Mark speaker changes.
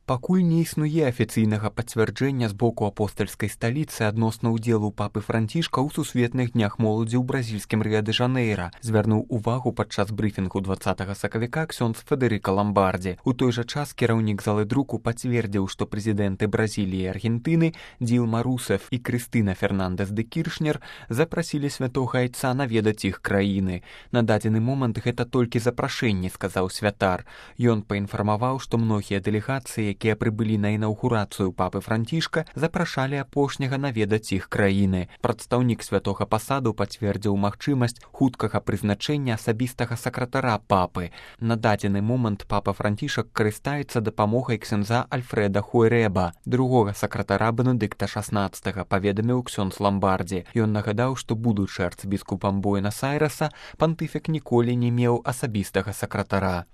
Speaker 1: Пакуль не існуе афіцыйнага пацвярджэння з боку апостальскай сталіцы адносна ўдзелу папы Францішка ў сусветных днях моладзі ў бразільскім Рыа-дэ-Жанэйра, звярнуў увагу падчас брыфінгу 20 сакавіка ксёндз Федэрыка Ламбардзі. У той жа час кіраўнік залы друку пацвердзіў, што прэзідэнты Бразіліі і Аргентыны Дилма Русеф і Крыстына Фернандэс де Кіршнер запрасілі святога айца наведаць іх краіны. На дадзены момант гэта толькі запрашэнне, сказаў святар. Ён паінфармаваў, што многія дэлегацыі, якія прыбылі на інаўгурацыю папы Францішка, запрашалі апошняга наведаць іх краіны. Прадстаўнік святога пасаду пацвердзіў магчымасць хуткага прызначэння асабістага сакратара папы. На дадзены момант папа Францішак карыстаецца дапамогай ксяндза Альфрэда Хуэрэба, другога сакратара Бенедыкта XVI, паведаміў ксёндз Ламбардзі. Ён нагадаў, што будучы арцыбіскупам Буэнас-Айрэса пантыфік ніколі не меў асабістага сакратара.